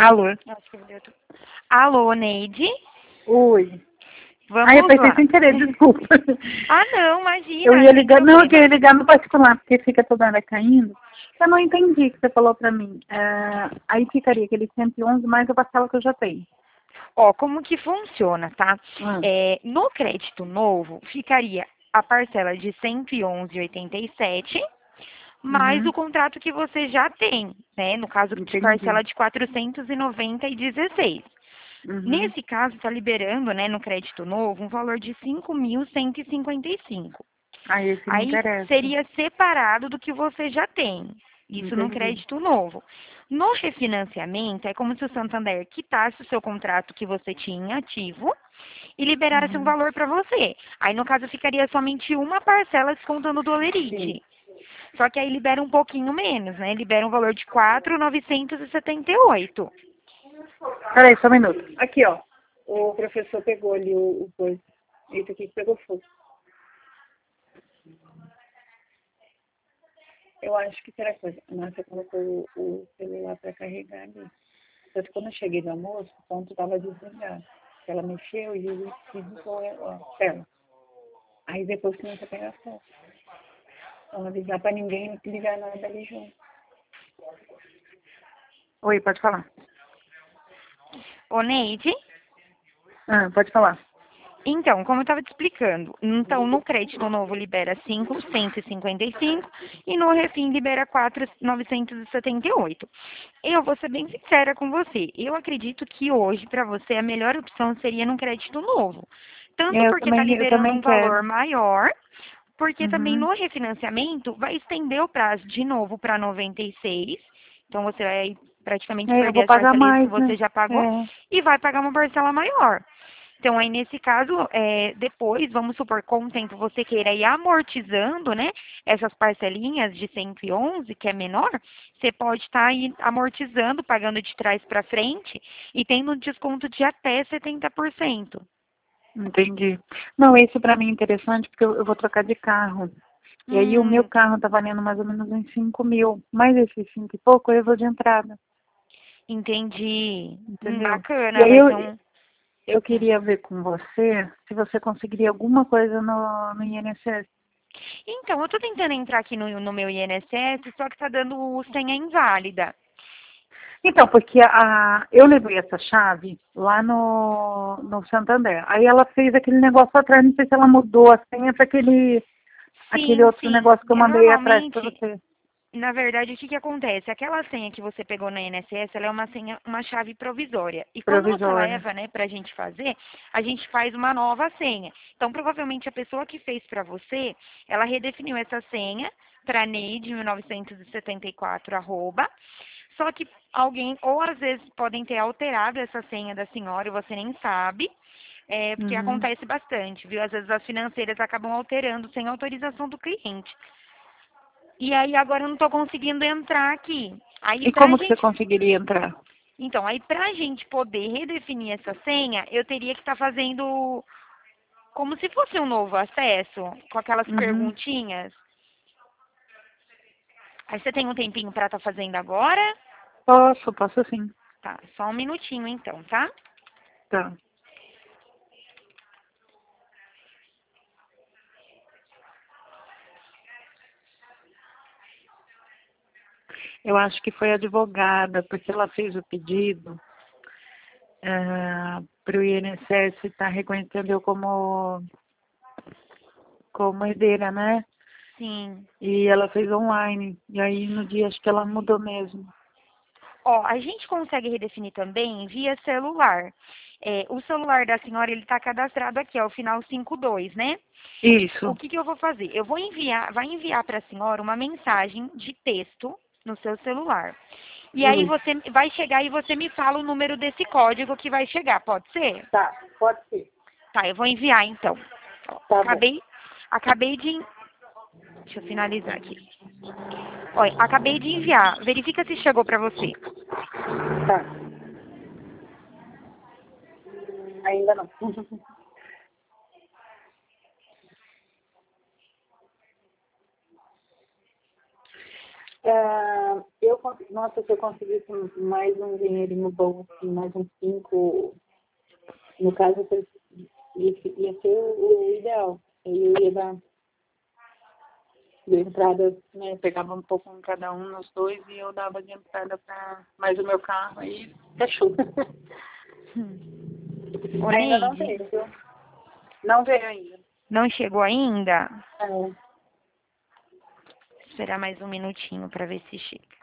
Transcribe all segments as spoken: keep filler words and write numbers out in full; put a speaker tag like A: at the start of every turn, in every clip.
A: Alô?
B: Acho que deu tudo. Alô, Neide?
A: Oi.
B: Vamos
A: Ah, eu pensei
B: lá.
A: sem querer, desculpa.
B: Ah, não, imagina,
A: Eu
B: não
A: ia
B: tem
A: ligar, não, eu
B: problema.
A: ia ligar no particular, porque fica toda hora caindo. Eu não entendi o que você falou pra mim. É, aí ficaria aquele cento e onze mais a parcela que eu já tenho.
B: Ó, como que funciona, tá?
A: Hum.
B: É, no crédito novo, ficaria a parcela de cento e onze vírgula oitenta e sete mais o
A: Uhum.
B: contrato que você já tem, né? No caso de
A: Entendi.
B: parcela de quatrocentos e noventa e dezesseis.
A: Uhum.
B: Nesse caso, está liberando, né, no crédito novo, um valor de cinco mil cento e cinquenta e cinco.
A: Aí esse me
B: Aí
A: interessa.
B: seria separado do que você já tem. Isso no
A: Entendi.
B: crédito novo. No refinanciamento, é como se o Santander quitasse o seu contrato que você tinha ativo e liberasse um
A: Uhum.
B: valor para você. Aí, no caso, ficaria somente uma parcela descontando do
A: Sim.
B: Olerite. Só que aí libera um pouquinho menos, né? Libera um valor de quatro mil novecentos e setenta e oito.
A: Peraí, só um minuto. Aqui, ó. O professor pegou ali o, o coisa. Esse aqui que pegou fogo. Eu acho que será coisa. A Márcia colocou o, o celular para carregar ali. Só que quando eu cheguei do almoço, o ponto estava desligado. Ela mexeu e ele desligou a tela. Aí depois começou a pegar fogo. Então avisar para ninguém ligar nada ali junto. Oi, pode falar.
B: Ô, Neide?
A: Ah, pode falar.
B: Então, como eu estava te explicando, então no crédito novo libera cinco mil cento e cinquenta e cinco e no refim libera quatro mil novecentos e setenta e oito. Eu vou ser bem sincera com você. Eu acredito que hoje, para você, a melhor opção seria num crédito novo. Tanto
A: É, eu
B: porque está
A: também, eu
B: liberando
A: também
B: um valor
A: quero.
B: maior, porque também
A: Uhum.
B: no refinanciamento vai estender o prazo de novo para noventa e seis. Então você vai praticamente
A: É, eu
B: perder
A: vou
B: as
A: pagar
B: parcelinhas que
A: mais,
B: você
A: né?
B: já pagou
A: É.
B: e vai pagar uma parcela maior. Então, aí, nesse caso, é, depois, vamos supor, com o tempo você queira ir amortizando, né, essas parcelinhas de cento e onze, que é menor, você pode estar aí amortizando, pagando de trás para frente e tendo um desconto de até setenta por cento.
A: Entendi. Não, esse para mim é interessante porque eu, eu vou trocar de carro. E aí o meu
B: Hum,
A: carro tá valendo mais ou menos uns cinco mil. Mais esses cinco e pouco eu vou de entrada.
B: entendi. Hum,
A: Entendeu? E
B: bacana,
A: aí
B: vai
A: eu,
B: ser um...
A: eu
B: hum.
A: queria ver com você se você conseguiria alguma coisa no, no I N S S.
B: Então, eu tô tentando entrar aqui no, no meu I N S S, só que tá dando senha inválida.
A: Então, porque a, eu levei essa chave lá no, no Santander. Aí ela fez aquele negócio atrás, não sei se ela mudou a senha para aquele, aquele
B: Sim,
A: outro
B: sim.
A: negócio que eu
B: É,
A: mandei atrás para
B: normalmente,
A: você.
B: na verdade, o que, que acontece? Aquela senha que você pegou na I N S S, ela é uma senha, uma chave provisória. E quando você
A: Provisória.
B: leva, né, pra gente fazer, a gente faz uma nova senha. Então, provavelmente, a pessoa que fez pra você, ela redefiniu essa senha para neide mil novecentos e setenta e quatro, arroba. Só que alguém, ou às vezes podem ter alterado essa senha da senhora e você nem sabe. É, porque
A: Uhum.
B: acontece bastante, viu? Às vezes as financeiras acabam alterando sem autorização do cliente. E aí agora eu não estou conseguindo entrar aqui. Aí
A: E
B: pra
A: como que você
B: gente,
A: conseguiria entrar?
B: então, aí pra gente poder redefinir essa senha, eu teria que estar fazendo como se fosse um novo acesso, com aquelas
A: Uhum.
B: perguntinhas. Aí você tem um tempinho para estar fazendo agora?
A: Posso, posso sim.
B: Tá, só um minutinho então, tá?
A: Tá. Eu acho que foi a advogada, porque ela fez o pedido para o I N S S estar reconhecendo eu como, como herdeira, né?
B: Sim.
A: E ela fez online. E aí no dia acho que ela mudou mesmo.
B: Ó, a gente consegue redefinir também via celular. É, o celular da senhora, ele está cadastrado aqui, é o final cinquenta e dois, né? O
A: Isso.
B: que, que eu vou fazer? Eu vou enviar, vai enviar para a senhora uma mensagem de texto no seu celular. E aí
A: Isso.
B: você vai chegar e você me fala o número desse código que vai chegar, pode ser?
A: Tá, pode ser.
B: Tá, eu vou enviar então. Ó,
A: Tá bom.
B: acabei, acabei de, deixa eu finalizar aqui. Olha, acabei de enviar. Verifica se chegou para você.
A: Tá. Ainda não. Ah, eu cons- nossa, se eu conseguisse mais um dinheirinho bom, assim, mais uns cinco, no caso, eu- ia, ia ser o, o ideal. Aí eu ia dar de entrada, né, pegava um pouco em cada um nos dois e eu dava de entrada para mais o meu carro, aí fechou.
B: Ô,
A: Ainda não
B: Neide,
A: veio, viu? Não veio ainda.
B: não chegou ainda?
A: É.
B: Esperar mais um minutinho para ver se chega.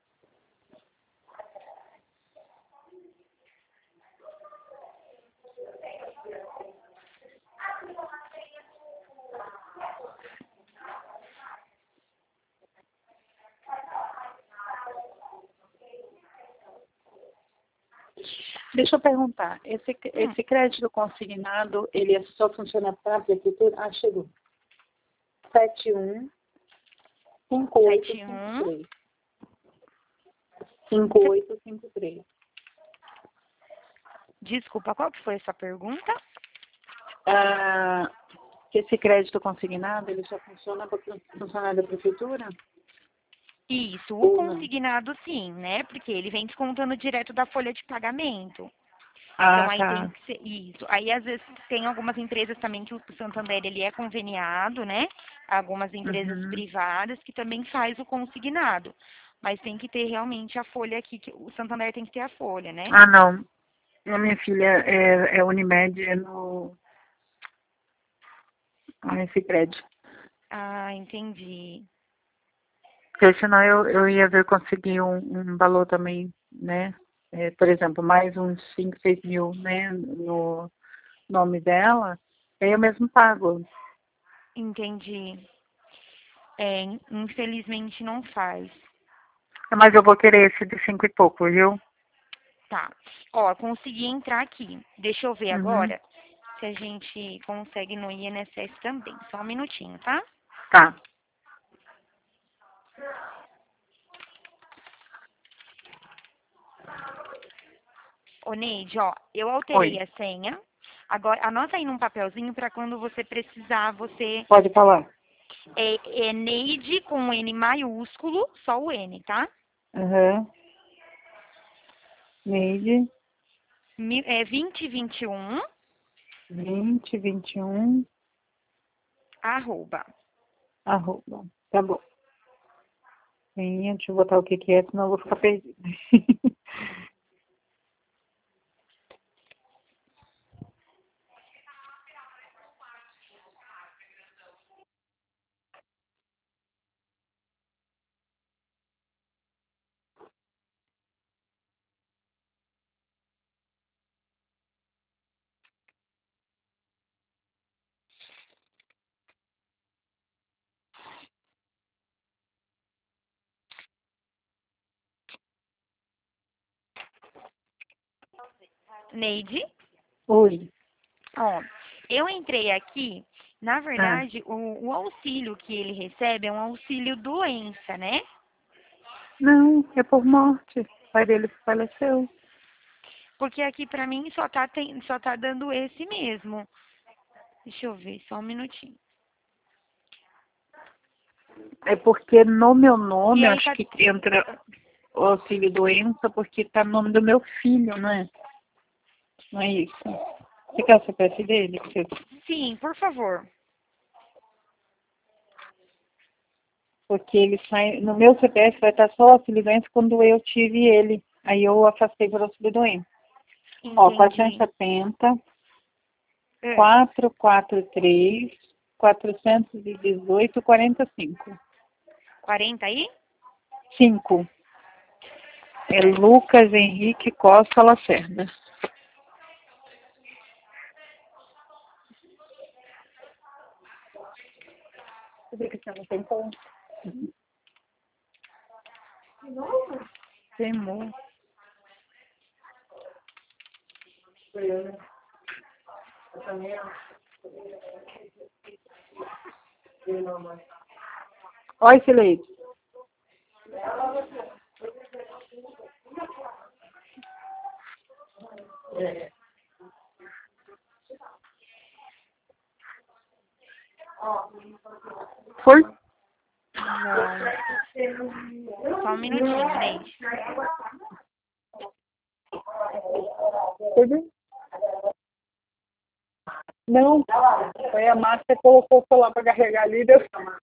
A: Deixa eu perguntar, esse, esse crédito consignado, ele só funciona para a prefeitura? Ah, chegou. sete um cinco oito cinco três. cinco oito cinco três.
B: Desculpa, qual que foi a sua pergunta?
A: Ah, esse crédito consignado, ele só funciona para funcionário da prefeitura?
B: Isso, o
A: Ou não?
B: consignado sim, né? Porque ele vem descontando direto da folha de pagamento.
A: Ah,
B: Então aí tem
A: tá.
B: que ser isso. Aí às vezes tem algumas empresas também que o Santander ele é conveniado, né? Algumas empresas
A: Uhum.
B: privadas que também faz o consignado. Mas tem que ter realmente a folha aqui, que o Santander tem que ter a folha, né?
A: Ah, não. A minha filha é, é Unimed, é no... nesse prédio.
B: Ah, entendi.
A: Porque senão eu, eu ia ver conseguir um, um valor também, né? É, por exemplo, mais uns cinco, seis mil, né? No nome dela, aí eu mesmo pago.
B: Entendi. É, infelizmente não faz.
A: Mas eu vou querer esse de cinco e pouco, viu?
B: Tá. Ó, consegui entrar aqui. Deixa eu ver
A: Uhum.
B: agora se a gente consegue no I N S S também. Só um minutinho, tá?
A: Tá.
B: Ô, Neide, ó, eu alterei
A: Oi.
B: a senha. Agora, anota aí num papelzinho para quando você precisar, você...
A: Pode falar.
B: É, é Neide com N maiúsculo, só o N, tá?
A: Aham. Neide,
B: Mi- É vinte e vinte e um,
A: vinte, vinte e um,
B: arroba.
A: arroba. Tá bom. Sim, deixa eu botar o que que é, senão eu vou ficar perdida.
B: Neide,
A: Oi.
B: ó, eu entrei aqui, na
A: Ah,
B: verdade, o, o auxílio que ele recebe é um auxílio doença, né?
A: não, é por morte. O pai dele faleceu.
B: Porque aqui pra mim só tá, tem, só tá dando esse mesmo. Deixa eu ver, só um minutinho.
A: É porque no meu
B: E
A: nome,
B: aí
A: acho
B: tá.
A: que entra o auxílio doença, porque tá no nome do meu filho, não é? Não é isso? Você quer o C P F dele? Porque
B: Sim, por favor.
A: porque ele sai. No meu C P F vai estar só o auxílio doença quando eu tive ele. Aí eu afastei por auxílio doença. Ó, quatrocentos e
B: Entendi.
A: setenta,
B: É,
A: quatrocentos e quarenta e três, quatrocentos e dezoito, quarenta e cinco.
B: quarenta aí?
A: cinco. É
B: Certo.
A: Lucas Henrique Costa Lacerda. Você vê que você não tem como. Temor. Oi, Sileide. Foi?
B: Não. Só um um minutinho, Neide.
A: Tudo? Não, foi a Márcia que colocou o lá para carregar ali. Deu...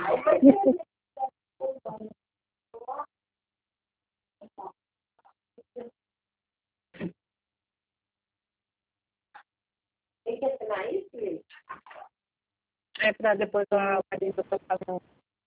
C: Tem que assinar isso, Luiz?
A: É para depois a Marisa tocar no...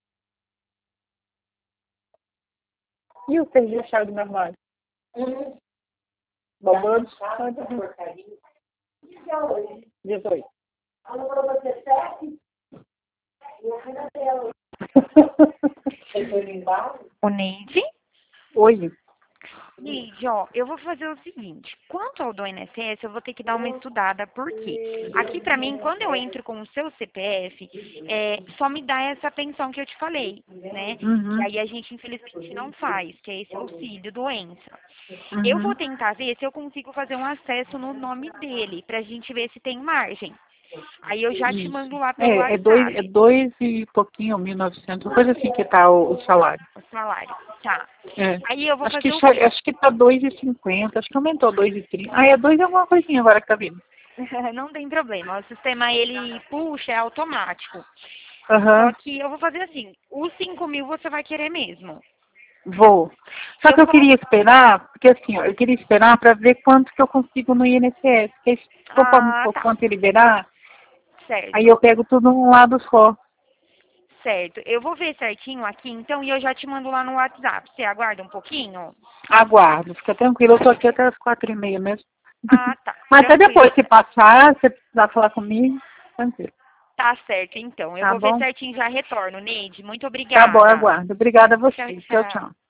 A: E o perdi a chave do meu armário?
C: Uhum.
A: Babando?
C: Porcaria. Já hoje.
A: dezoito.
C: Ela falou dezessete. E eu fui na tela. Você foi limpar?
B: Ô, Neide?
A: Oi.
B: Neide, ó, eu vou fazer o seguinte. Quanto ao do I N S S, eu vou ter que dar uma estudada, por quê? Aqui pra mim, quando eu entro com o seu C P F, é, só me dá essa pensão que eu te falei, né?
A: Uhum.
B: Que aí a gente, infelizmente, não faz, que é esse auxílio doença.
A: Uhum.
B: Eu vou tentar ver se eu consigo fazer um acesso no nome dele, pra gente ver se tem margem. Aí eu já te
A: Isso.
B: mando lá pelo
A: É, é
B: WhatsApp.
A: dois, é dois e pouquinho, mil e novecentos, coisa assim que tá o, o salário.
B: O salário, tá.
A: É.
B: Aí eu vou
A: Acho
B: fazer
A: que,
B: o
A: cha-
B: quê?
A: acho que tá dois e cinquenta, acho que aumentou dois e trinta. Ah, é dois e alguma coisinha agora que tá vindo.
B: Não tem problema, o sistema ele puxa, é automático.
A: Aham,
B: Só que eu vou fazer assim, os cinco mil você vai querer mesmo.
A: vou. Só
B: Eu
A: que eu
B: vou...
A: queria esperar, porque assim, ó, eu queria esperar para ver quanto que eu consigo no I N S S. Porque se for para
B: Ah,
A: por
B: tá.
A: quanto ele liberar, aí
B: Certo,
A: eu pego tudo num lado só.
B: certo. Eu vou ver certinho aqui, então, e eu já te mando lá no WhatsApp. Você aguarda um pouquinho?
A: Aguardo, fica tranquilo, eu tô aqui até as quatro e meia mesmo.
B: Ah, tá.
A: Mas até
B: Tranquilo.
A: depois, se passar, se precisar falar comigo, tranquilo.
B: Tá certo, então. Eu
A: Tá
B: vou ver
A: bom?
B: certinho e já retorno. Neide, muito
A: Tá bom,
B: obrigada.
A: aguardo. Obrigada a
B: Tchau,
A: você. Tchau,
B: tchau.
A: tchau.